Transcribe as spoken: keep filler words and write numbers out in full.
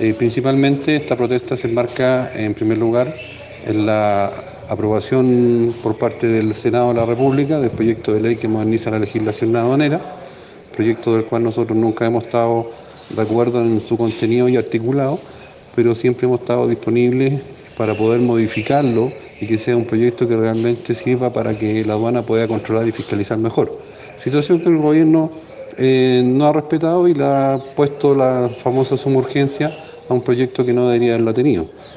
Eh, principalmente esta protesta se enmarca, en primer lugar, en la aprobación por parte del Senado de la República del proyecto de ley que moderniza la legislación aduanera, proyecto del cual nosotros nunca hemos estado de acuerdo en su contenido y articulado, pero siempre hemos estado disponibles para poder modificarlo y que sea un proyecto que realmente sirva para que la aduana pueda controlar y fiscalizar mejor. Situación que el gobierno eh, no ha respetado y le ha puesto la famosa suma urgencia a un proyecto que no debería haberla tenido.